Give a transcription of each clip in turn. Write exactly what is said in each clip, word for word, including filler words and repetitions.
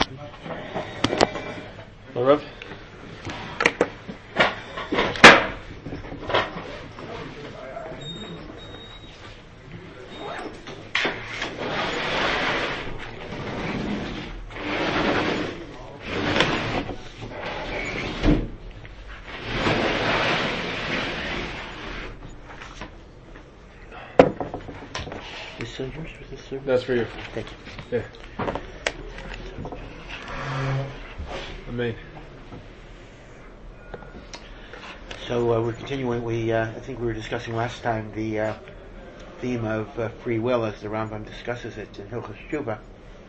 Rav? This uh, yours? Was this uh, That's for you. Thank you. Yeah. Amen. So uh, we're continuing. We uh, I think we were discussing last time the uh, theme of uh, free will as the Rambam discusses it in Hilchos Tshuva,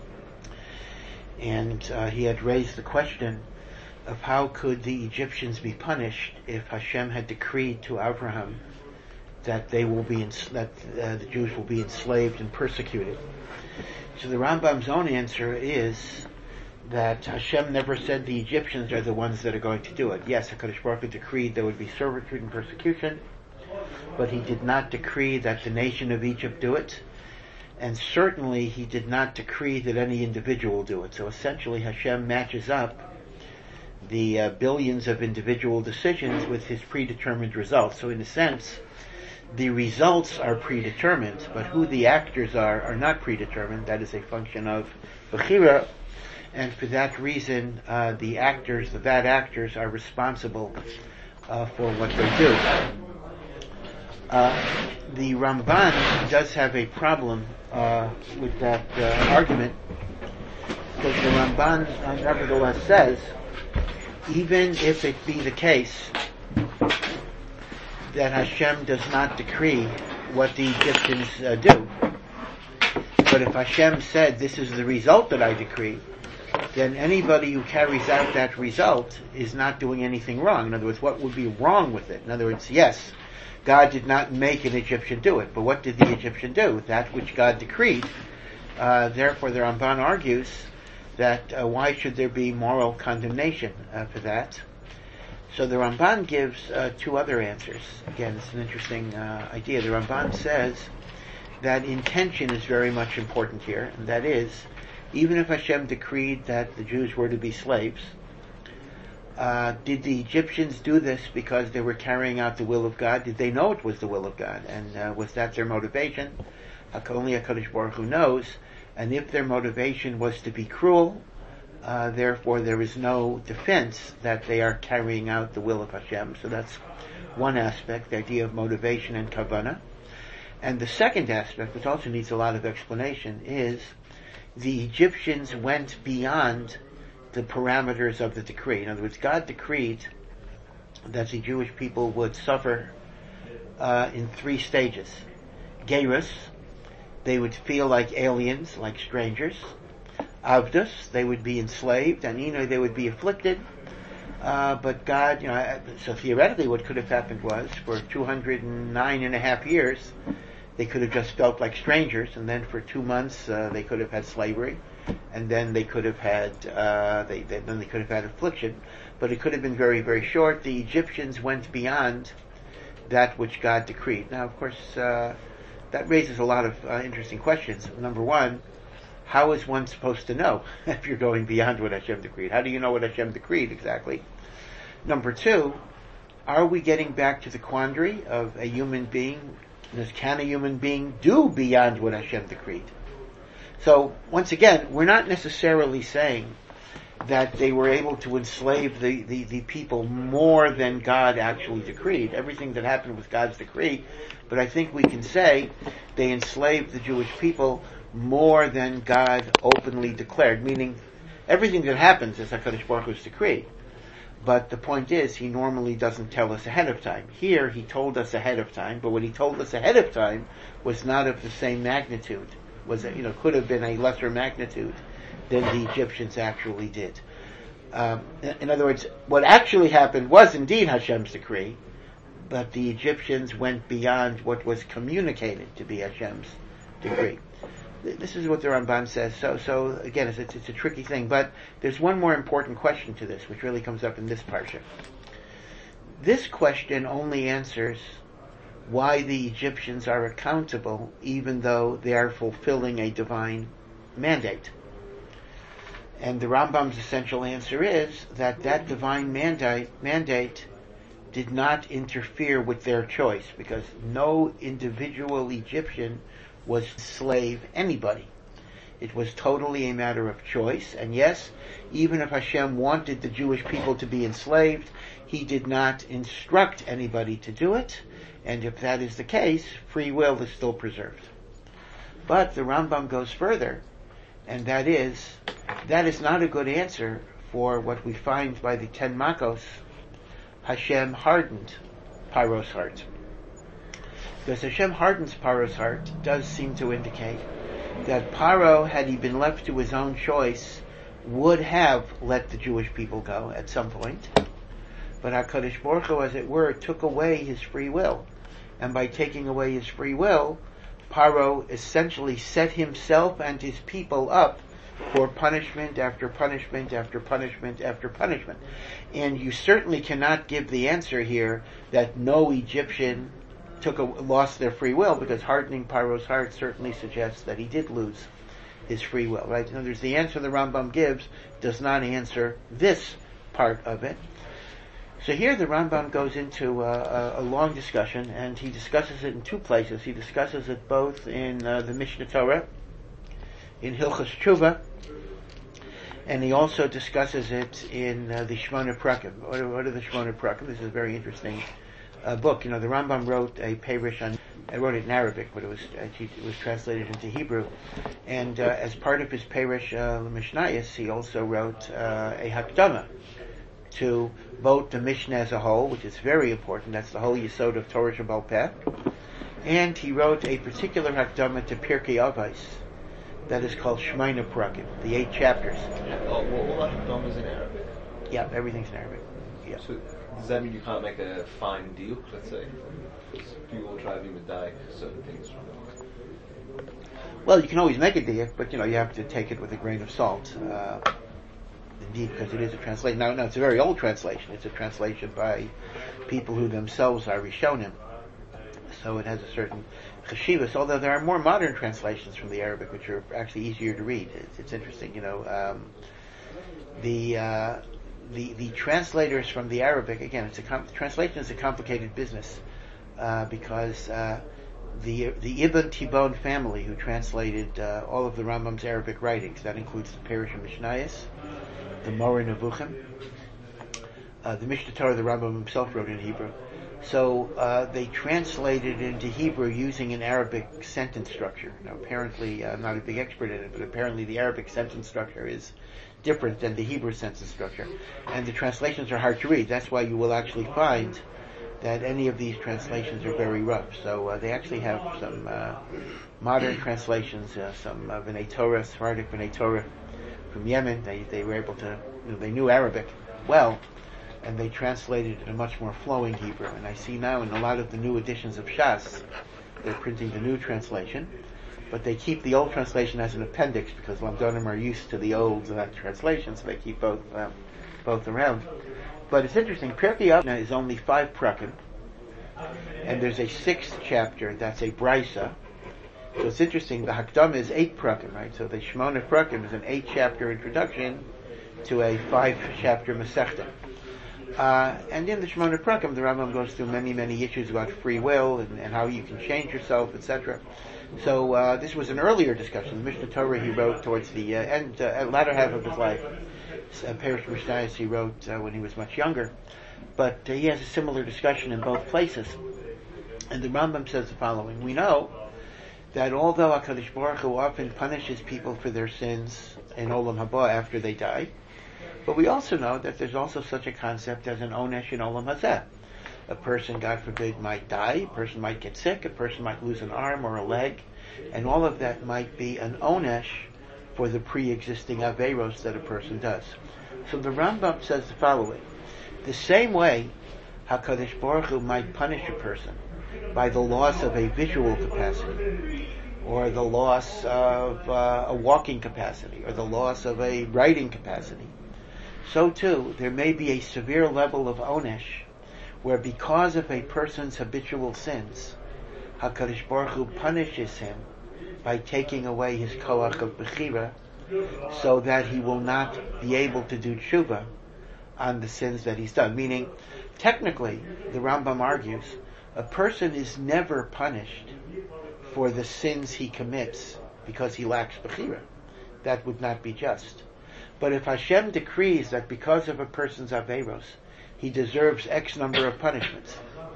and uh, he had raised the question of how could the Egyptians be punished if Hashem had decreed to Abraham that they will be ens- that uh, the Jews will be enslaved and persecuted. So the Rambam's own answer is that Hashem never said the Egyptians are the ones that are going to do it. Yes, HaKadosh Baruch Hu decreed there would be servitude and persecution, but he did not decree that the nation of Egypt do it, and certainly he did not decree that any individual do it. So essentially Hashem matches up the uh, billions of individual decisions with his predetermined results. So in a sense, the results are predetermined, but who the actors are are not predetermined. That is a function of Bechira, and for that reason, uh, the actors, the bad actors, are responsible uh, for what they do. Uh, the Ramban does have a problem uh, with that uh, argument, because the Ramban uh, nevertheless says, even if it be the case that Hashem does not decree what the Egyptians uh, do, but if Hashem said, this is the result that I decree, then anybody who carries out that result is not doing anything wrong. In other words, what would be wrong with it? In other words, yes, God did not make an Egyptian do it, but what did the Egyptian do? That which God decreed. Uh, therefore, the Ramban argues that uh, why should there be moral condemnation uh, for that? So the Ramban gives uh, two other answers. Again, it's an interesting uh, idea. The Ramban says that intention is very much important here, and that is, even if Hashem decreed that the Jews were to be slaves, uh, did the Egyptians do this because they were carrying out the will of God? Did they know it was the will of God? And uh, was that their motivation? Only HaKadosh Baruch Hu knows. And if their motivation was to be cruel, uh, therefore there is no defense that they are carrying out the will of Hashem. So that's one aspect, the idea of motivation and kavanah. And the second aspect, which also needs a lot of explanation, is the Egyptians went beyond the parameters of the decree. In other words, God decreed that the Jewish people would suffer uh, in three stages. Gerus, they would feel like aliens, like strangers. Avdus, they would be enslaved, and you know, they would be afflicted. Uh, but God, you know, so theoretically what could have happened was, for two hundred nine and a half years, they could have just felt like strangers, and then for two months uh, they could have had slavery, and then they could have had uh, they, they then they could have had affliction, but it could have been very, very short. The Egyptians went beyond that which God decreed. Now, of course, uh, that raises a lot of uh, interesting questions. Number one, how is one supposed to know if you're going beyond what Hashem decreed? How do you know what Hashem decreed exactly? Number two, are we getting back to the quandary of a human being? Can a human being do beyond what Hashem decreed? So, once again, we're not necessarily saying that they were able to enslave the, the, the people more than God actually decreed. Everything that happened was God's decree, but I think we can say they enslaved the Jewish people more than God openly declared, meaning everything that happens is HaKadosh Baruch Hu's decree. But the point is, he normally doesn't tell us ahead of time. Here, he told us ahead of time, but what he told us ahead of time was not of the same magnitude. Was, you know, could have been a lesser magnitude than the Egyptians actually did. Um, in, in other words, what actually happened was indeed Hashem's decree, but the Egyptians went beyond what was communicated to be Hashem's decree. This is what the Ramban says. So, so again, it's, it's a tricky thing. But there's one more important question to this, which really comes up in this parsha. This question only answers why the Egyptians are accountable, even though they are fulfilling a divine mandate. And the Rambam's essential answer is that that divine mandate, mandate did not interfere with their choice, because no individual Egyptian was to slave anybody. It was totally a matter of choice, and yes, even if Hashem wanted the Jewish people to be enslaved, He did not instruct anybody to do it, and if that is the case, free will is still preserved. But the Rambam goes further, and that is, that is not a good answer for what we find by the Ten Makos. Hashem hardened Paro's heart. Because Hashem hardens Paro's heart does seem to indicate that Paro, had he been left to his own choice, would have let the Jewish people go at some point. But HaKadosh Baruch Hu, as it were, took away his free will. And by taking away his free will, Paro essentially set himself and his people up for punishment after punishment after punishment after punishment. And you certainly cannot give the answer here that no Egyptian took a, lost their free will, because hardening Paro's heart certainly suggests that he did lose his free will, right? In other words, the answer the Rambam gives does not answer this part of it. So here the Rambam goes into uh, a, a long discussion, and he discusses it in two places. He discusses it both in uh, the Mishnah Torah, in Hilchos Tshuva, and he also discusses it in uh, the Shmona Prakim. What are, what are the Shmona Prakim? This is a very interesting uh, book. You know, the Rambam wrote a Perush on, I wrote it in Arabic, but it was it was translated into Hebrew. And uh, as part of his Perush uh, Mishnayos, he also wrote uh, a Hakdama to both the Mishnah as a whole, which is very important. That's the whole Yesod of Torah Shebal Peh. And he wrote a particular Hakdama to Pirkei Avos that is called Shmona Prakim, the eight chapters. Oh, well, all Hakdama is in Arabic. Yeah, everything's in Arabic. Yeah. So does that mean you can't make a fine deal, let's say? Because people will try to medayek certain things from it. Well, you can always make a deal, but you know, you have to take it with a grain of salt. Uh, indeed, because it is a translation. Now, no, it's a very old translation. It's a translation by people who themselves are Rishonim. So it has a certain cheshivas, although there are more modern translations from the Arabic which are actually easier to read. It's, it's interesting, you know. Um, the, uh, the the translators from the Arabic, again, it's a com- translation is a complicated business uh, because uh, the the Ibn Tibon family, who translated uh, all of the Rambam's Arabic writings, that includes the Perush and Mishnayos, the Moreh Nevuchim, uh, the Mishnah Torah the Rambam himself wrote in Hebrew. So uh, they translated it into Hebrew using an Arabic sentence structure. Now, apparently, uh, I'm not a big expert in it, but apparently the Arabic sentence structure is different than the Hebrew sentence structure. And the translations are hard to read. That's why you will actually find that any of these translations are very rough. So uh, they actually have some uh, modern translations, uh, some uh, B'nai Torah, Sephardic B'nai Torah from Yemen. They, they were able to, you know, they knew Arabic well, and they translated in a much more flowing Hebrew. And I see now in a lot of the new editions of Shas, they're printing the new translation, but they keep the old translation as an appendix because Lamdonim are used to the old uh, translation, so they keep both um, both around. But it's interesting, Pirkei Avos is only five prakim, and there's a sixth chapter that's a brisa. So it's interesting, the Hakdama is eight prakim, right? So the Shmona Prakim is an eight-chapter introduction to a five-chapter Masechta. Uh, and in the Shmona Prakim, the Rambam goes through many, many issues about free will and, and how you can change yourself, et cetera. So uh, this was an earlier discussion. The Mishnah Torah he wrote towards the uh, end, uh, latter half of his life. Uh, Perush Mishnayos he wrote uh, when he was much younger. But uh, he has a similar discussion in both places. And the Rambam says the following: we know that although HaKadosh Baruch Hu often punishes people for their sins in Olam Haba after they die, but we also know that there's also such a concept as an onesh in Olam Hazeh. A person, God forbid, might die, a person might get sick, a person might lose an arm or a leg, and all of that might be an onesh for the pre-existing averos that a person does. So the Rambam says the following: the same way HaKadosh Baruch Hu might punish a person by the loss of a visual capacity, or the loss of uh, a walking capacity, or the loss of a writing capacity, so too there may be a severe level of onesh where, because of a person's habitual sins, HaKadosh Baruch Hu punishes him by taking away his koach of bechira, so that he will not be able to do tshuva on the sins that he's done. Meaning, technically, the Rambam argues, a person is never punished for the sins he commits because he lacks bechira. That would not be just. But if Hashem decrees that because of a person's averos, he deserves X number of punishments,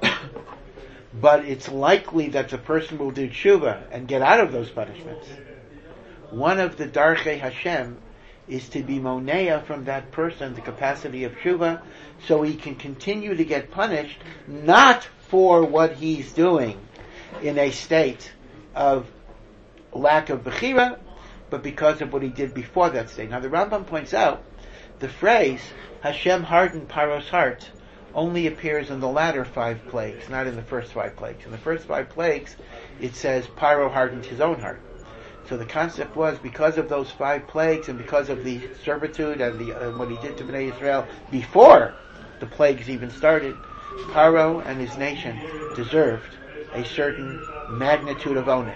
but it's likely that the person will do tshuva and get out of those punishments, one of the darchei Hashem is to be monea from that person the capacity of tshuva, so he can continue to get punished, not for what he's doing in a state of lack of bechira, but because of what he did before that state. Now the Rambam points out, the phrase, Hashem hardened Paro's heart, only appears in the latter five plagues, not in the first five plagues. In the first five plagues, it says Paro hardened his own heart. So the concept was, because of those five plagues and because of the servitude and the, uh, what he did to Bnei Israel before the plagues even started, Paro and his nation deserved a certain magnitude of onesh.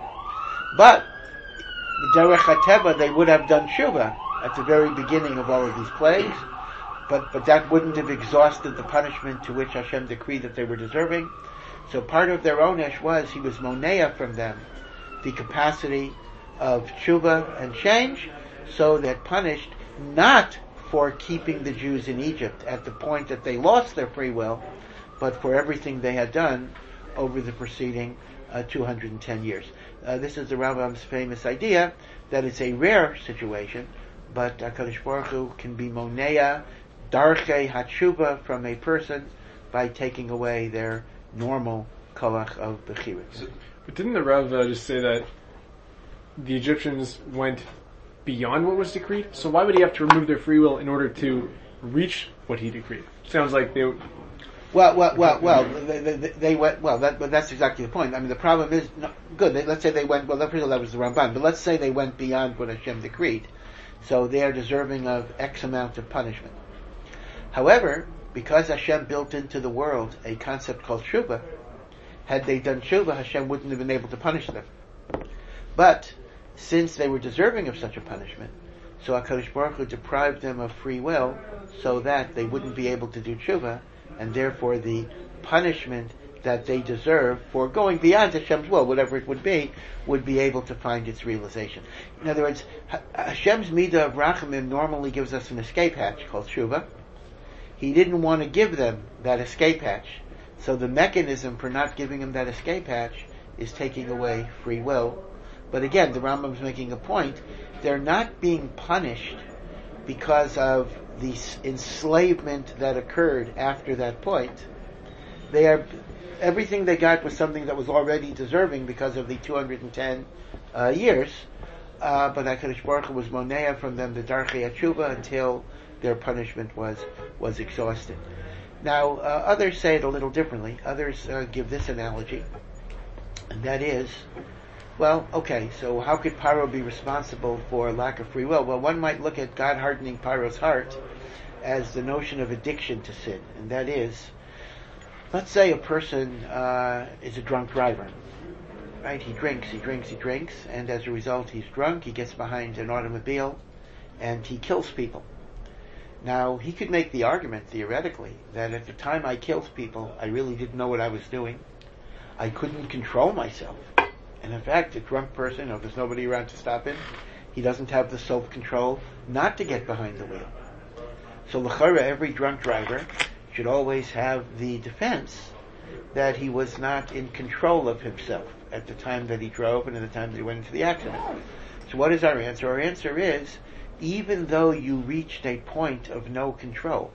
But derech hateva, they would have done tshuva at the very beginning of all of these plagues, but but that wouldn't have exhausted the punishment to which Hashem decreed that they were deserving. So part of their onesh was he was monea from them the capacity of tshuva and change, so that punished not for keeping the Jews in Egypt at the point that they lost their free will, but for everything they had done over the preceding uh, two hundred ten years. Uh, this is the Rambam's famous idea that it's a rare situation, but HaKadosh Baruch Hu can be monea, darchei hatshuva from a person by taking away their normal koach of bechira. So, but didn't the Rav uh, just say that the Egyptians went beyond what was decreed? So why would he have to remove their free will in order to reach what he decreed? Sounds like they would... Well, well, well, well. They, they, they went. Well, that, but that's exactly the point. I mean, the problem is no, good. They, let's say they went. Well, that was the Ramban. But let's say they went beyond what Hashem decreed, so they are deserving of X amount of punishment. However, because Hashem built into the world a concept called tshuva, had they done tshuva, Hashem wouldn't have been able to punish them. But since they were deserving of such a punishment, so HaKadosh Baruch Hu deprived them of free will, so that they wouldn't be able to do tshuva, and therefore the punishment that they deserve for going beyond Hashem's will, whatever it would be, would be able to find its realization. In other words, Hashem's midah of rachamim normally gives us an escape hatch called tshuva. He didn't want to give them that escape hatch, so the mechanism for not giving them that escape hatch is taking away free will. But again, the Rambam is making a point. They're not being punished because of the enslavement that occurred after that point. They are, everything they got was something that was already deserving because of the two hundred ten uh, years. Uh, but HaKadosh Baruch Hu was monea from them the darchei hatshuva until their punishment was was exhausted. Now, uh, others say it a little differently. Others uh, give this analogy, and that is, well, okay, so how could Paro be responsible for lack of free will? Well, one might look at God hardening Paro's heart as the notion of addiction to sin, and that is, let's say a person uh, is a drunk driver, right? He drinks, he drinks, he drinks, and as a result he's drunk, he gets behind an automobile, and he kills people. Now, he could make the argument, theoretically, that at the time I killed people, I really didn't know what I was doing. I couldn't control myself. And in fact, a drunk person, if there's nobody around to stop him, he doesn't have the self-control not to get behind the wheel. So l'chara, every drunk driver should always have the defense that he was not in control of himself at the time that he drove and at the time that he went into the accident. So what is our answer? Our answer is, even though you reached a point of no control,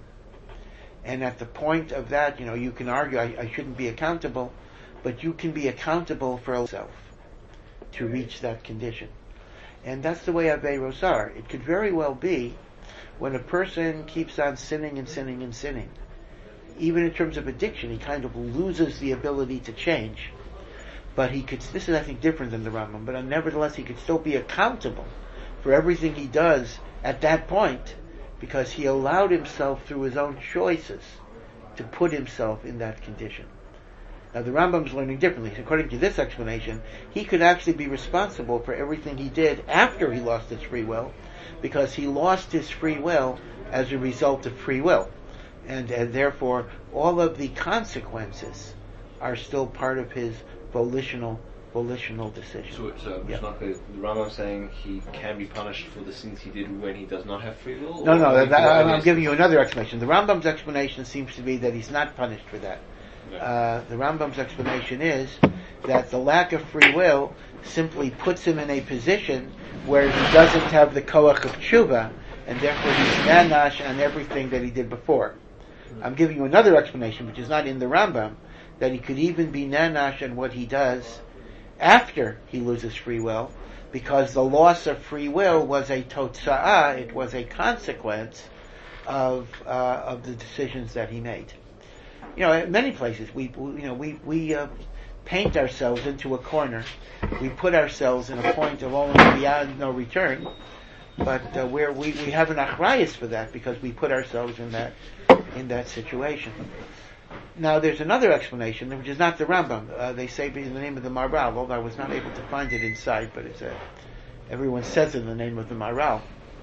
and at the point of that, you know, you can argue, I, I shouldn't be accountable, but you can be accountable for yourself to reach that condition. And that's the way Aveiros are. It could very well be when a person keeps on sinning and sinning and sinning, even in terms of addiction, he kind of loses the ability to change. But he could, this is I think different than the Rambam, but nevertheless he could still be accountable for everything he does at that point, because he allowed himself through his own choices to put himself in that condition. Now the Rambam's learning differently. According to this explanation, he could actually be responsible for everything he did after he lost his free will, because he lost his free will as a result of free will. And, and therefore, all of the consequences are still part of his volitional volitional decision. So it's uh, yeah. not clear. The Rambam saying he can be punished for the sins he did when he does not have free will? No, no, that, that, I'm is... giving you another explanation. The Rambam's explanation seems to be that he's not punished for that. No. Uh, the Rambam's explanation is that the lack of free will simply puts him in a position where he doesn't have the koach of tshuva, and therefore he's nanash on everything that he did before. I'm giving you another explanation, which is not in the Rambam, that he could even be nanash on what he does after he loses free will, because the loss of free will was a totsa'ah, it was a consequence of uh, of the decisions that he made. You know, in many places, we, we you know, we, we uh, paint ourselves into a corner. We put ourselves in a point of almost beyond no return, but uh, where we, we have an achrayus for that because we put ourselves in that in that situation. Now, there's another explanation, which is not the Rambam. Uh, they say in the name of the Maharal, although I was not able to find it inside, but it's a, everyone says in the name of the Maharal.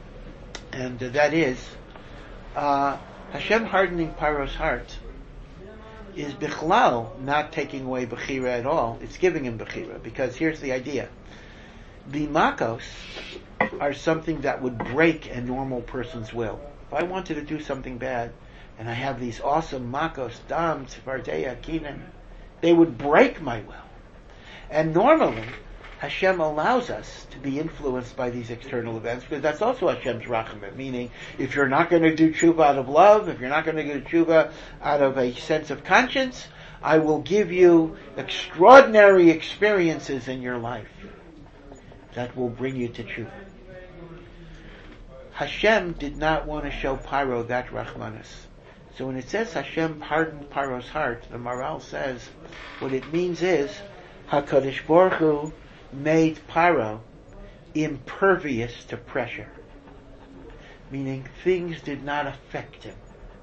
And uh, that is, uh, Hashem hardening Paro's heart is bichlal not taking away Bechira at all. It's giving him Bechira, because here's the idea. The makos are something that would break a normal person's will. If I wanted to do something bad, and I have these awesome makos, dam, tzvardeya, kinan, they would break my will. And normally, Hashem allows us to be influenced by these external events, because that's also Hashem's rachamim, meaning if you're not going to do tshuva out of love, if you're not going to do tshuva out of a sense of conscience, I will give you extraordinary experiences in your life that will bring you to tshuva. Hashem did not want to show Paro that rachmanis. So when it says Hashem hardened Paro's heart, the Maharal says what it means is HaKadosh Baruch Hu made Paro impervious to pressure, meaning things did not affect him.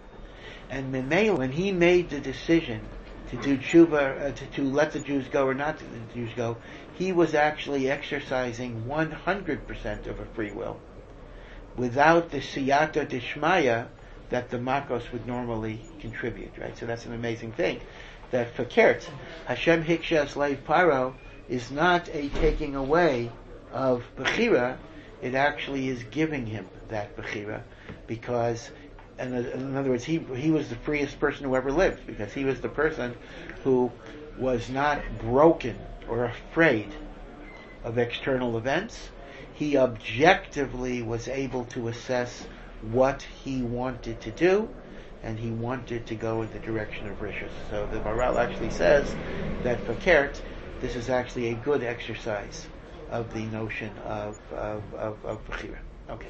And Memei, when he made the decision to do tshuva, uh, to, to let the Jews go or not to let the Jews go, he was actually exercising one hundred percent of a free will, without the siyata dishmaya that the makos would normally contribute, right? So that's an amazing thing. That fakert, Hashem hikshes leiv Paro, is not a taking away of Bechira, it actually is giving him that Bechira, because, and in other words, he he was the freest person who ever lived, because he was the person who was not broken or afraid of external events. He objectively was able to assess what he wanted to do, and he wanted to go in the direction of Rishus. So the Maharal actually says that for Kert, this is actually a good exercise of the notion of of of, of Bechira. Okay.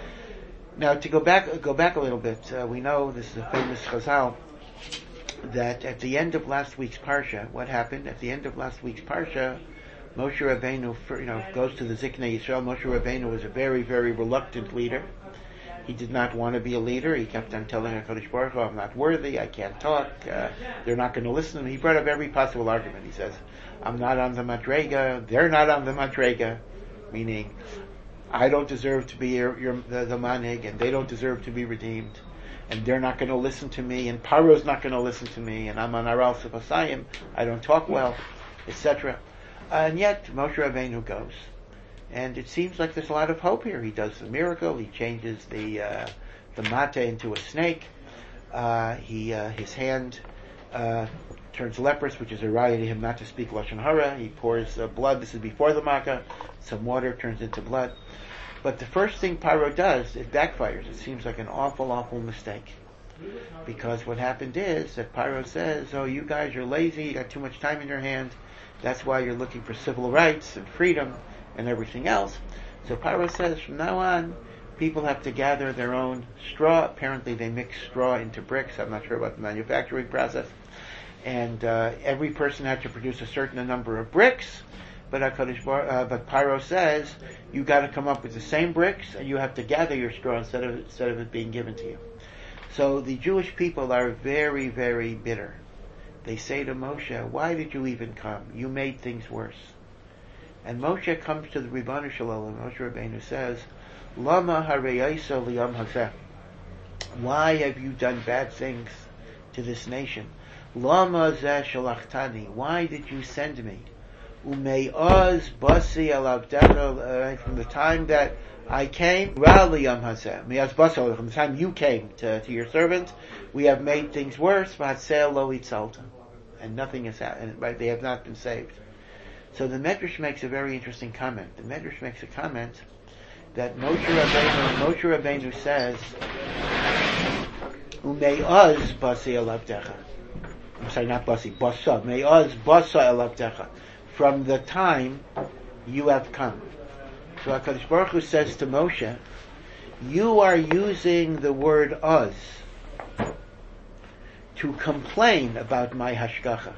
Now to go back go back a little bit, uh, we know this is a famous Chazal that at the end of last week's parsha, what happened at the end of last week's parsha? Moshe Rabbeinu, you know, goes to the Ziknei Yisrael. Moshe Rabbeinu was a very, very reluctant leader. He did not want to be a leader. He kept on telling HaKadosh Baruch Hu, I'm not worthy, I can't talk, uh, they're not going to listen to me. He brought up every possible argument. He says, I'm not on the Madrega, they're not on the Madrega, meaning, I don't deserve to be your, your, the, the Manig, and they don't deserve to be redeemed, and they're not going to listen to me, and Paro's not going to listen to me, and I'm on Aral Sefasayim, I don't talk well, et cetera. And yet, Moshe Rabbeinu goes. And it seems like there's a lot of hope here. He does the miracle. He changes the uh, the mate into a snake. Uh, he uh, his hand uh, turns leprous, which is a raya to him not to speak lashon hara. He pours uh, blood. This is before the makkah. Some water turns into blood. But the first thing Paro does, it backfires. It seems like an awful, awful mistake. Because what happened is that Paro says, "Oh, you guys are lazy. You got too much time in your hand. That's why you're looking for civil rights and freedom and everything else." So Paro says, from now on, people have to gather their own straw. Apparently they mix straw into bricks. I'm not sure about the manufacturing process. And uh, every person had to produce a certain number of bricks. But HaKadosh Baruch, uh, but Paro says, you got to come up with the same bricks, and you have to gather your straw instead of instead of it being given to you. So the Jewish people are very, very bitter they say to Moshe, why did you even come? You made things worse. And Moshe comes to the Ribbanu Shalom, and Moshe Rabbeinu says, Lama hareyasa liyam hazeh. Why have you done bad things to this nation? Lama zeh shalachtani. Why did you send me? Ume'oz basi alavdecha. From the time that I came, ra liyam hazeh. Me'oz basi, from the time you came to, to your servant, we have made things worse. V'hatzeh lo itzalta. And nothing has happened. Right? They have not been saved. So the Medrash makes a very interesting comment. The Medrash makes a comment that Moshe Rabbeinu, Moshe Rabbeinu says, "Ume'oz basi elavdecha." I'm sorry, not basi, basa. Me'oz basa elavdecha. From the time you have come. So HaKadosh Baruch Hu says to Moshe, you are using the word oz to complain about my hashgacha.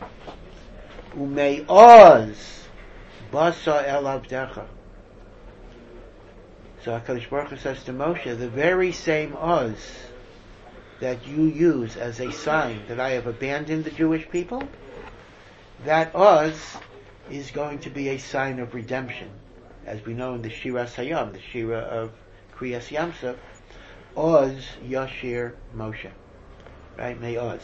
Ume'oz basa elavdecha. So HaKadosh Baruch Hu says to Moshe, the very same oz that you use as a sign that I have abandoned the Jewish people, that oz is going to be a sign of redemption. As we know in the Shira Hayam, the Shira of Kriyas Yamsuf, oz yashir Moshe. Right? May oz.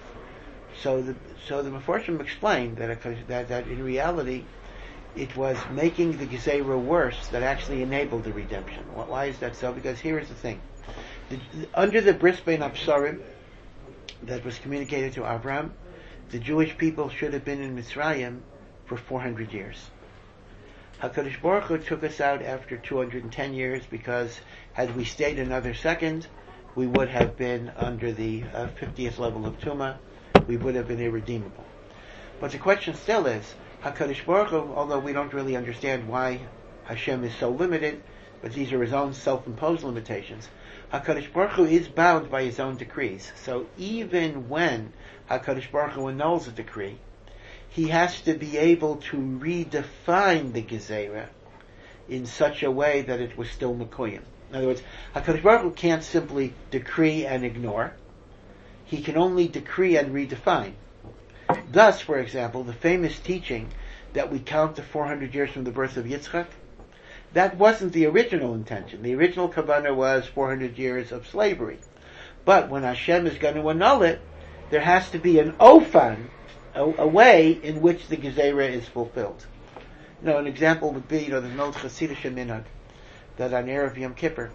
So the so the Meforshim explained that, that that in reality it was making the Gezerah worse that actually enabled the redemption. Why is that so? Because here is the thing: the, under the Bris Bein Absarim that was communicated to Abraham, the Jewish people should have been in Mitzrayim for four hundred years. HaKadosh Baruch Hu took us out after two hundred ten years, because had we stayed another second, we would have been under the uh, fiftieth level of Tumah. We would have been irredeemable. But the question still is, HaKadosh Baruch Hu, although we don't really understand why Hashem is so limited, but these are his own self-imposed limitations, HaKadosh Baruch Hu is bound by his own decrees. So even when HaKadosh Baruch Hu annuls a decree, he has to be able to redefine the Gezerah in such a way that it was still Mekuyim. In other words, HaKadosh Baruch Hu can't simply decree and ignore. He can only decree and redefine. Thus, for example, the famous teaching that we count to four hundred years from the birth of Yitzchak, that wasn't the original intention. The original kavanah was four hundred years of slavery. But when Hashem is going to annul it, there has to be an ofan, a, a way in which the Gezerah is fulfilled. You know, an example would be, you know, there's an old Hasidic minhag that on Erev Yom Kippur,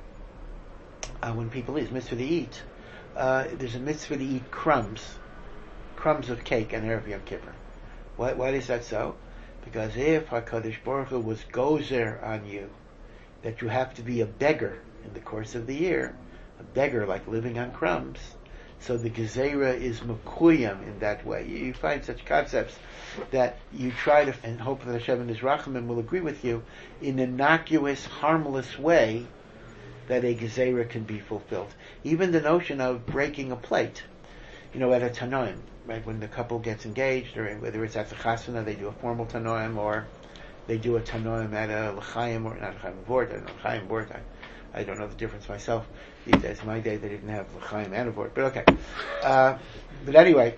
uh, when people eat, it's mitzvah to eat, uh, there's a mitzvah to eat crumbs, crumbs of cake on Erev Yom Kippur. Why, why is that so? Because if HaKadosh Baruch Hu was gozer on you, that you have to be a beggar in the course of the year, a beggar like living on crumbs, so the Gezerah is mekuyam in that way. You, you find such concepts that you try to, and hope that Hashem and His Rachamim will agree with you, in an innocuous, harmless way, that a Gezerah can be fulfilled. Even the notion of breaking a plate, you know, at a Tanoim, right, when the couple gets engaged, or whether it's at the Chasana, they do a formal Tanoim, or they do a Tanoim at a L'chaim, or not L'chaim board, I don't know, L'chaim board, I, I don't know the difference myself. These days, my day, they didn't have L'chaim and a board, but okay. Uh, but anyway,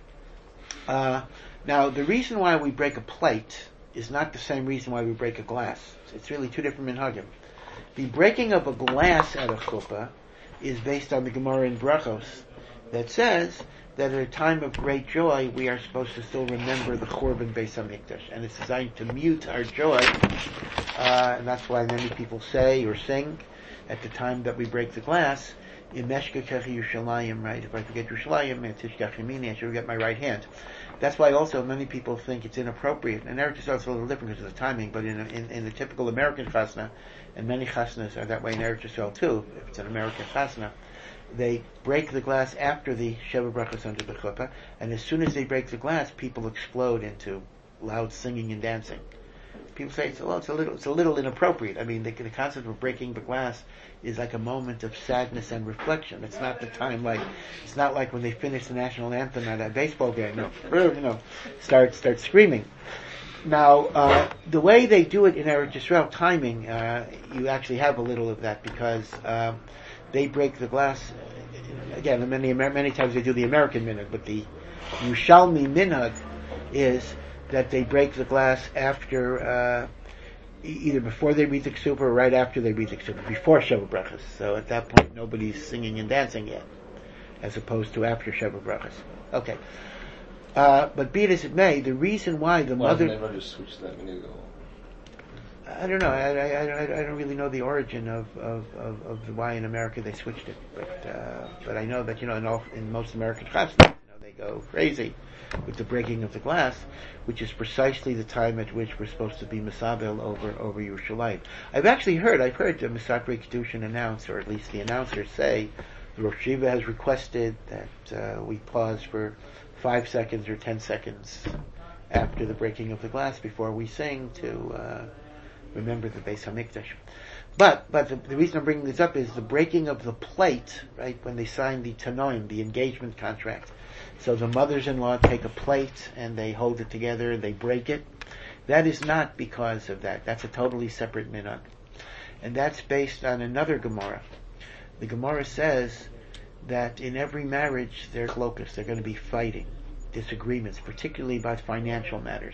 uh, now the reason why we break a plate is not the same reason why we break a glass. It's really two different minhagim. The breaking of a glass at a chuppah is based on the Gemara in Brachos that says that at a time of great joy we are supposed to still remember the Churban Beis HaMikdash, and it's designed to mute our joy, uh, and that's why many people say or sing at the time that we break the glass, in Meshkachach Yerushalayim, right? If I forget Yerushalayim, Tishkach Yemini, I should forget my right hand. That's why also many people think it's inappropriate, and Eretz Yisrael is a little different because of the timing, but in a, in, in the typical American chasna, and many chasnas are that way in Eretz Yisrael too, if it's an American chasna, they break the glass after the Sheva Brachos under the chuppah, and as soon as they break the glass, people explode into loud singing and dancing. People say, well, it's a little, it's a little inappropriate. I mean, the, the concept of breaking the glass is like a moment of sadness and reflection. It's not the time like, it's not like when they finish the national anthem at a baseball game. No, you know, start, start screaming. Now, uh, the way they do it in Eretz Yisrael, timing, uh, you actually have a little of that because, um, they break the glass, again, many, many times they do the American minute, but the, Yerushalmi minhag is that they break the glass after, uh, e- either before they read the ksuba or right after they read the ksuba, before Sheva Brachas. So at that point, nobody's singing and dancing yet, as opposed to after Sheva Brachas. Okay. Uh, but be it as it may, the reason why the Why mother... doesn't everyone just switch that minhag? I don't know. I, I, I, I don't really know the origin of, of, of, of why in America they switched it, but uh, but I know that you know in, all, in most American chasnas, you know, they go crazy with the breaking of the glass, which is precisely the time at which we're supposed to be Misabel over over Yerushalayim. I've actually heard I've heard the Misafrei Kedushin announce, or at least the announcers say, the Rosh Yeshiva has requested that uh, we pause for five seconds or ten seconds after the breaking of the glass before we sing to. Uh, Remember the Beis Hamikdash. But, but the, the reason I'm bringing this up is the breaking of the plate, right, when they sign the Tanoim, the engagement contract. So the mothers-in-law take a plate and they hold it together and they break it. That is not because of that. That's a totally separate minhag. And that's based on another Gemara. The Gemara says that in every marriage there's locusts. They're going to be fighting, disagreements, particularly about financial matters.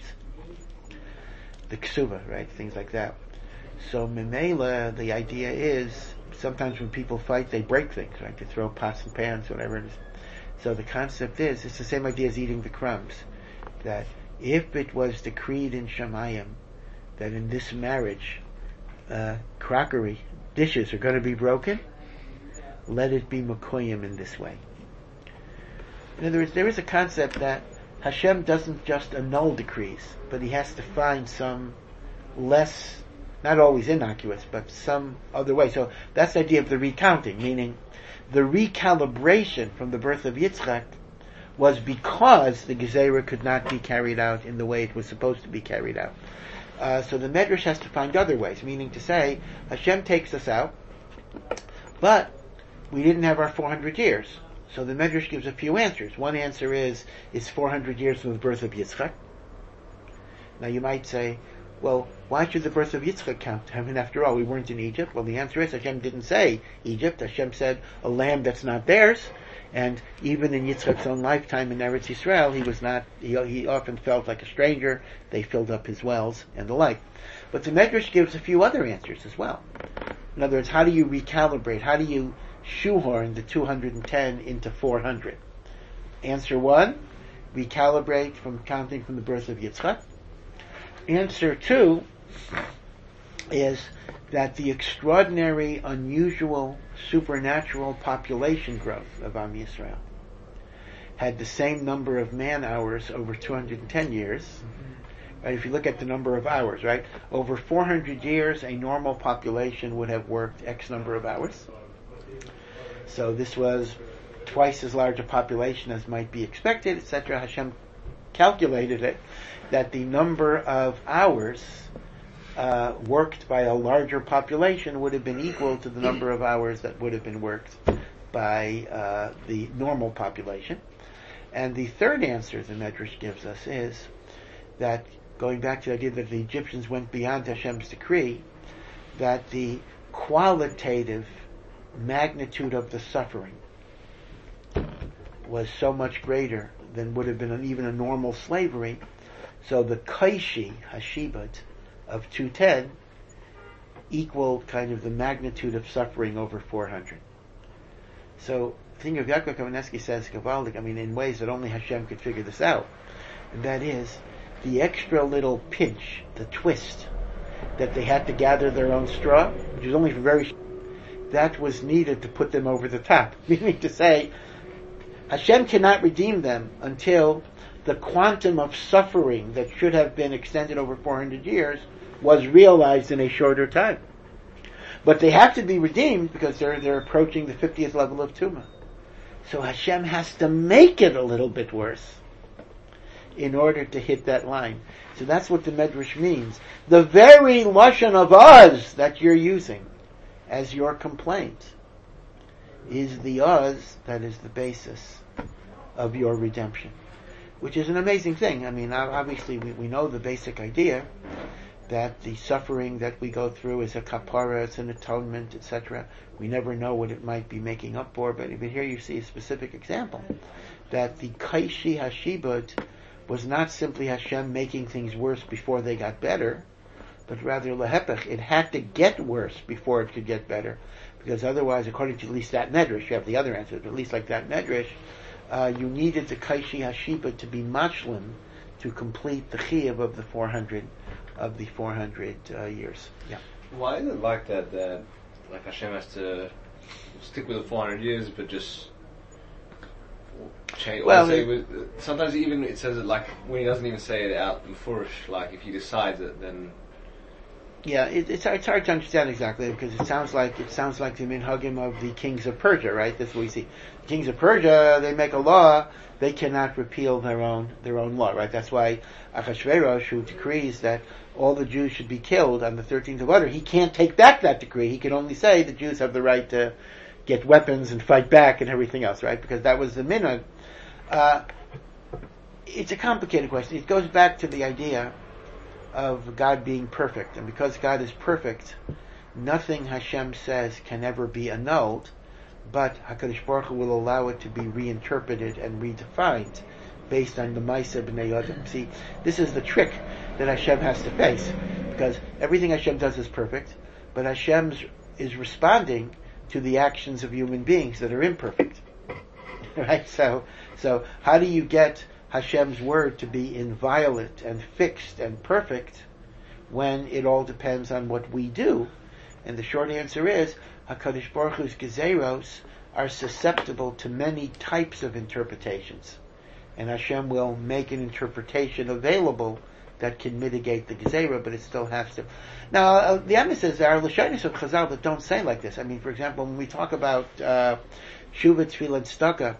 The ksuba, right? Things like that. So memela, the idea is sometimes when people fight, they break things, right? They throw pots and pans, whatever it is. So the concept is, it's the same idea as eating the crumbs. That if it was decreed in Shamayim that in this marriage, uh, crockery, dishes are going to be broken, let it be makoyim in this way. In other words, there is a concept that Hashem doesn't just annul decrees, but He has to find some less, not always innocuous, but some other way. So that's the idea of the recounting, meaning the recalibration from the birth of Yitzchak was because the Gezerah could not be carried out in the way it was supposed to be carried out. Uh, so the Medrash has to find other ways, meaning to say, Hashem takes us out, but we didn't have our four hundred years. So the Medrash gives a few answers. One answer is, it's four hundred years from the birth of Yitzchak. Now you might say, well, why should the birth of Yitzchak count? I mean, after all, we weren't in Egypt. Well, the answer is, Hashem didn't say Egypt. Hashem said a land that's not theirs. And even in Yitzchak's own lifetime in Eretz Yisrael, he was not, he, he often felt like a stranger. They filled up his wells and the like. But the Medrash gives a few other answers as well. In other words, how do you recalibrate? How do you shoehorn the two hundred ten into four hundred? Answer one, recalibrate from counting from the birth of Yitzchak. Answer two is that the extraordinary, unusual, supernatural population growth of Am Yisrael had the same number of man hours over two hundred ten years. Mm-hmm. Right? If you look at the number of hours, right? Over four hundred years, a normal population would have worked X number of hours. So this was twice as large a population as might be expected, et cetera. Hashem calculated it that the number of hours uh, worked by a larger population would have been equal to the number of hours that would have been worked by uh, the normal population. And the third answer the Medrash gives us is that, going back to the idea that the Egyptians went beyond Hashem's decree, that the qualitative magnitude of the suffering was so much greater than would have been an, even a normal slavery. So the kaishi, hashibat, of two ten equaled kind of the magnitude of suffering over four hundred. So the thing of Yaakov Kamenetsky says, Gavaldik, I mean, in ways that only Hashem could figure this out, and that is the extra little pinch, the twist, that they had to gather their own straw, which was only for very that was needed to put them over the top. Meaning to say, Hashem cannot redeem them until the quantum of suffering that should have been extended over four hundred years was realized in a shorter time. But they have to be redeemed because they're they're approaching the fiftieth level of Tumah. So Hashem has to make it a little bit worse in order to hit that line. So that's what the Medrash means. The very Lashon of Oz that you're using as your complaint is the Oz that is the basis of your redemption. Which is an amazing thing. I mean, obviously we, we know the basic idea that the suffering that we go through is a kapara, it's an atonement, et cetera. We never know what it might be making up for, but here you see a specific example that the Kaishi Hashibud was not simply Hashem making things worse before they got better, but rather Lehepech, it had to get worse before it could get better. Because otherwise, according to at least that Medrash, you have the other answer, but at least like that Medrash, uh, you needed the Kaishi Hashibud to be mashlim to complete the Chiyuv of the four hundred of the four hundred uh, years. Yeah. Why is it like that? That like Hashem has to stick with the four hundred years, but just change. Well, say it, with, sometimes even it says it like when he doesn't even say it out in Furish. Like if he decides it, then yeah, it, it's it's hard to understand exactly because it sounds like it sounds like the minhagim of the kings of Persia, right? That's what we see. The kings of Persia, they make a law, they cannot repeal their own their own law, right? That's why Achashverosh, who decrees that all the Jews should be killed on the thirteenth of Adar, he can't take back that decree. He can only say the Jews have the right to get weapons and fight back and everything else, right? Because that was the minhag. Uh, it's a complicated question. It goes back to the idea of God being perfect, and because God is perfect, nothing Hashem says can ever be annulled, but HaKadosh Baruch Hu will allow it to be reinterpreted and redefined based on the Maaseh B'nai Adam. See, this is the trick that Hashem has to face, because everything Hashem does is perfect, but Hashem is responding to the actions of human beings that are imperfect. Right? So, so how do you get Hashem's word to be inviolate and fixed and perfect when it all depends on what we do? And the short answer is HaKadosh Baruch Hu's Gezeros are susceptible to many types of interpretations, and Hashem will make an interpretation available that can mitigate the Gezerah, but it still has to. Now, uh, the Amos says there are Lashonos of Chazal that don't say like this. I mean, for example, when we talk about uh, Shuvah, Tefillah, and Tzedakah,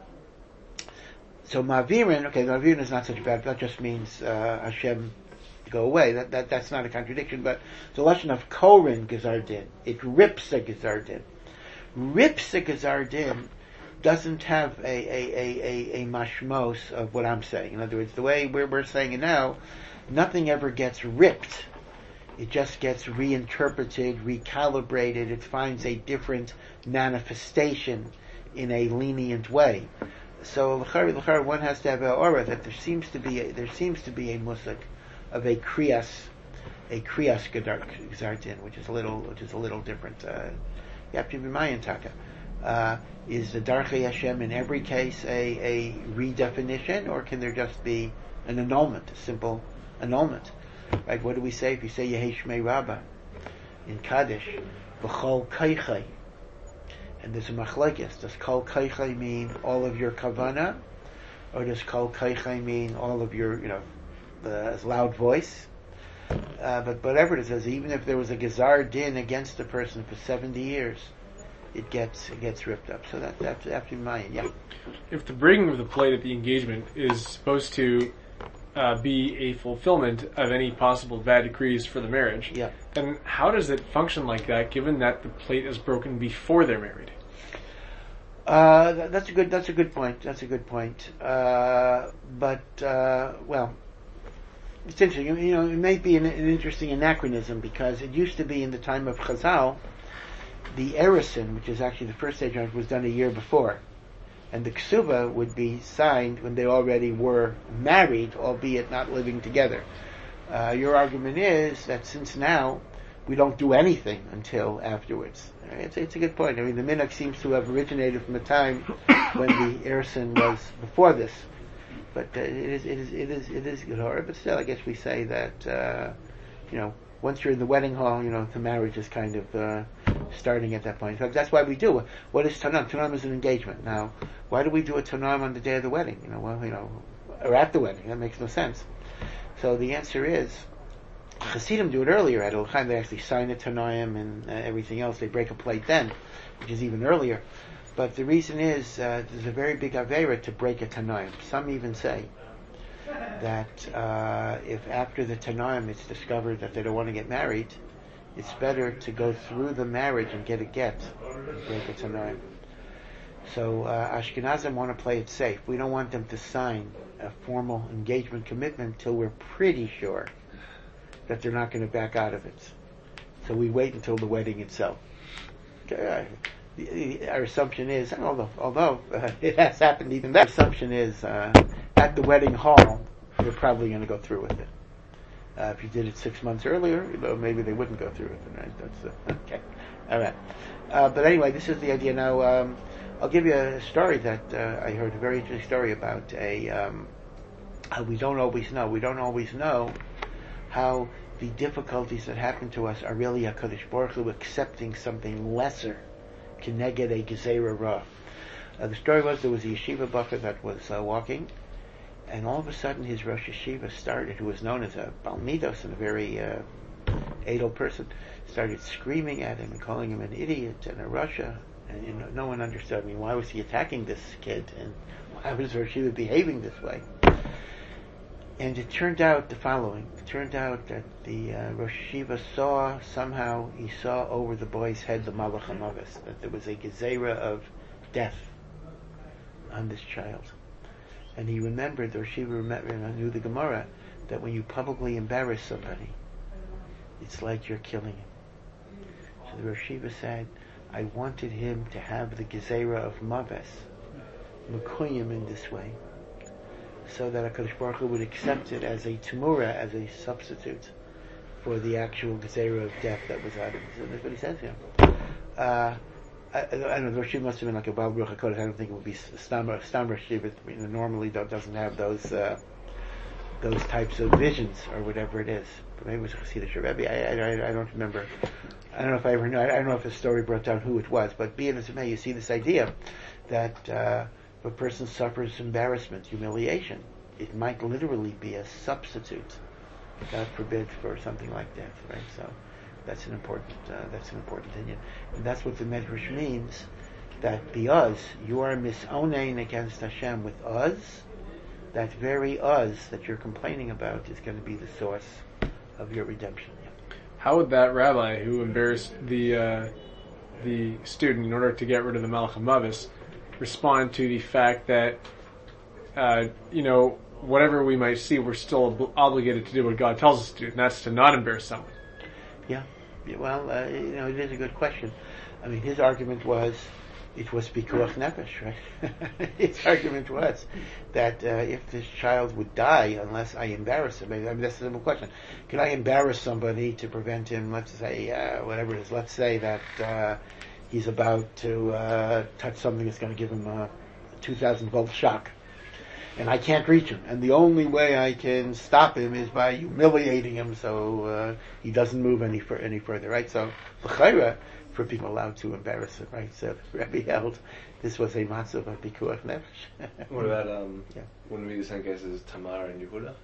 so Ma'avirin, okay, Ma'avirin is not such bad, that just means uh, Hashem go away. That, that That's not a contradiction, but the lesson of Korin Gezar Din, it rips a Gezar Din. Rips a Gezar Din doesn't have a, a, a, a, a mashmos of what I'm saying. In other words, the way we're, we're saying it now, nothing ever gets ripped. It just gets reinterpreted, recalibrated. It finds a different manifestation in a lenient way. So l'chari, l'chari, one has to have a aura that there seems to be a, there seems to be a musik of a kriyas, a kriyas gedardin, which is a little which is a little different. Uh, you have to be Mayan taka. Uh, is the Darchei Hashem in every case a, a redefinition, or can there just be an annulment, a simple annulment? Right? What do we say if you say Yehei Shmei Rabbah in Kaddish? V'chol kaichai. And there's a machlekes. Does kol kaichai mean all of your kavana, or does kol kaichai mean all of your, you know, the loud voice? Uh, but whatever it is, even if there was a gezar din against the person for seventy years, it gets it gets ripped up. So that that's after mine, yeah. If the breaking of the plate at the engagement is supposed to uh, be a fulfillment of any possible bad decrees for the marriage, yeah, then how does it function like that, given that the plate is broken before they're married? Uh, that, that's a good. That's a good point. That's a good point. Uh, but uh, well, it's interesting. You know, it may be an, an interesting anachronism because it used to be in the time of Chazal, the erison, which is actually the first stage, was done a year before, and the ksuba would be signed when they already were married, albeit not living together. Uh, your argument is that since now we don't do anything until afterwards. It's, it's a good point. I mean, the minhag seems to have originated from a time when the erison was before this, but uh, it is it is it is it is good horror. But still, I guess we say that uh, you know, once you're in the wedding hall, you know, the marriage is kind of uh, starting at that point. In fact, that's why we do it. What is tanam? Tanam is an engagement. Now, why do we do a tanam on the day of the wedding? You know, well, you know, or at the wedding? That makes no sense. So the answer is, Hasidim do it earlier at Ol Chaim. They actually sign a Tanaim and uh, everything else. They break a plate then, which is even earlier. But the reason is uh, there's a very big avera to break a Tanaim. Some even say that uh, if after the Tanaim it's discovered that they don't want to get married, it's better to go through the marriage and get a get and break a Tanaim. So uh, Ashkenazim want to play it safe. We don't want them to sign a formal engagement commitment till we're pretty sure that they're not going to back out of it. So we wait until the wedding itself. Okay, the, the, our assumption is, although, although uh, it has happened even that, assumption is uh, at the wedding hall, they're probably going to go through with it. Uh, if you did it six months earlier, you know, maybe they wouldn't go through with it, right? That's uh, okay. All right. Uh, but anyway, this is the idea. Now, um, I'll give you a story that uh, I heard, a very interesting story about a, um, how we don't always know. We don't always know how the difficulties that happen to us are really HaKadosh Baruch Hu accepting something lesser, keneged a gezerah ra. Uh, the story was there was a yeshiva buffer that was uh, walking, and all of a sudden his Rosh Yeshiva started, who was known as a Balmidos and a very uh, adel person, started screaming at him and calling him an idiot and a Russia. And you know, no one understood. I mean, why was he attacking this kid? And why was Rosh Yeshiva behaving this way? And it turned out the following. It turned out that the uh, Rosh Yeshiva saw, somehow, he saw over the boy's head the Malach HaMavis, that there was a gezerah of death on this child. And he remembered, the Rosh Yeshiva remembered, and I knew the Gemara, that when you publicly embarrass somebody, it's like you're killing him. So the Rosh Yeshiva said, I wanted him to have the gezerah of Maves, Mekuyim in this way, so that HaKadosh Baruch Hu would accept it as a Tumura, as a substitute for the actual gezerah of death that was on him. So that's what he says here. Uh, I, I don't know, the Rosh Yeshiva must have been like a Baal Baruch HaKodesh. I don't think it would be Stam Rosh Yeshiva. You know, normally doesn't have those uh, those types of visions or whatever it is. But maybe it was Chassidish Rebbe. I, I, I don't remember. I don't know if I ever knew. I don't know if the story brought down who it was. But be it as it may, you see this idea that uh, if a person suffers embarrassment, humiliation, it might literally be a substitute, God forbid, for something like death. Right? So that's an important. Uh, that's an important opinion, and that's what the Medrash means. That because you are misonein against Hashem with us, that very us that you're complaining about is going to be the source of your redemption. How would that rabbi who embarrassed the uh, the student in order to get rid of the Malach HaMavis respond to the fact that uh, you know, whatever we might see, we're still ob- obligated to do what God tells us to do, and that's to not embarrass someone? Yeah. yeah well, uh, you know, it is a good question. I mean, his argument was it was pikuach nefesh, right? His argument was that uh, if this child would die unless I embarrass him, I mean, that's a simple question. Can I embarrass somebody to prevent him, let's say, uh, whatever it is, let's say that uh, he's about to uh, touch something that's going to give him a two thousand volt shock, and I can't reach him, and the only way I can stop him is by humiliating him so uh, he doesn't move any fur- any further, right? So, l'chayra, for people allowed to embarrass him, right? So Rabbi held this was a matzav of pikuach nefesh. What about um, yeah. when we do the same cases, Tamar and Yehuda?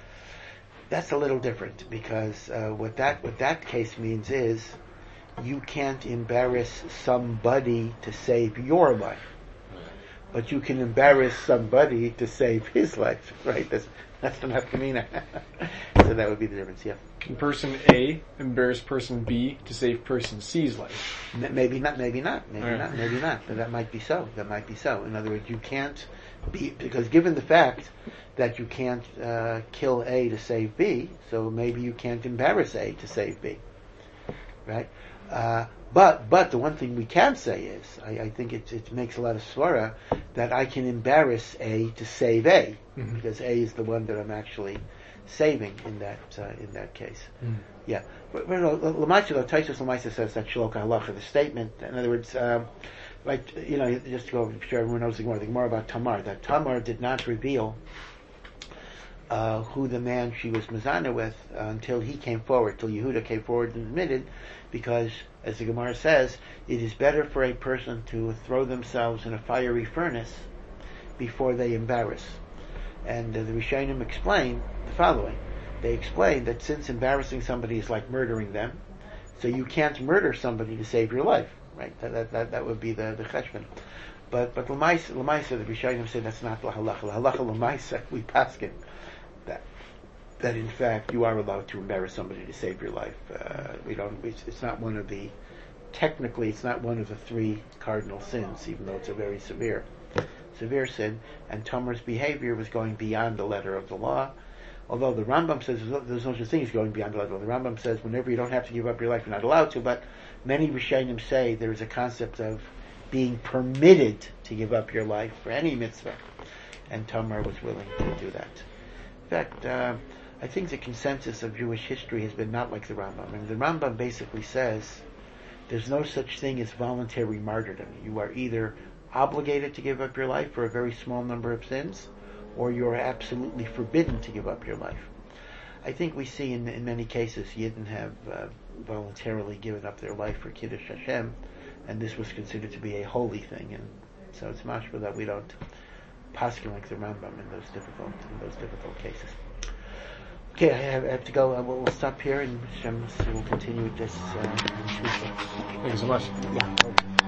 That's a little different because uh, what that what that case means is you can't embarrass somebody to save your life, but you can embarrass somebody to save his life, right? That's that's the nafkamina. So that would be the difference, yeah. Can person A embarrass person B to save person C's life? M- maybe not, maybe not, maybe right. not, maybe not. But that might be so. That might be so. In other words, you can't be, because given the fact that you can't uh, kill A to save B, so maybe you can't embarrass A to save B, right? Uh, but but the one thing we can say is, I, I think it, it makes a lot of svara that I can embarrass A to save A, mm-hmm. because A is the one that I'm actually saving in that uh, in that case. Mm. Yeah. But, but Lamaisa, though, Taisus Lamaisa says that Shaloka Halacha, the statement, in other words, um, like, you know, just to go, I'm sure everyone knows the Gemara, the Gemara about Tamar, that Tamar did not reveal uh, who the man she was Mizana with uh, until he came forward, till Yehuda came forward and admitted, because, as the Gemara says, it is better for a person to throw themselves in a fiery furnace before they embarrass. And uh, the Rishonim explain the following. They explain that since embarrassing somebody is like murdering them, so you can't murder somebody to save your life, right? That that that, that would be the the cheshbon. But but l'maisa, l'maisa, the Rishonim say that's not lahalacha. Lahalacha l'maisa, we paskin that that in fact you are allowed to embarrass somebody to save your life. Uh, we don't. It's, it's not one of the technically it's not one of the three cardinal sins, even though it's a very severe. severe sin, and Tamar's behavior was going beyond the letter of the law. Although the Rambam says there's no such thing as going beyond the letter of the law. The Rambam says whenever you don't have to give up your life, you're not allowed to, but many Rishonim say there is a concept of being permitted to give up your life for any mitzvah, and Tamar was willing to do that. In fact, uh, I think the consensus of Jewish history has been not like the Rambam. And the Rambam basically says there's no such thing as voluntary martyrdom. You are either obligated to give up your life for a very small number of sins, or you are absolutely forbidden to give up your life. I think we see in, in many cases Yidden have uh, voluntarily given up their life for Kiddush Hashem, and this was considered to be a holy thing, and so it's mashma that we don't paskin like the Rambam in those difficult in those difficult cases. Okay, I have, I have to go. Uh, we'll, we'll stop here, and Hashem will continue with this. Uh, Thank you so much. yeah.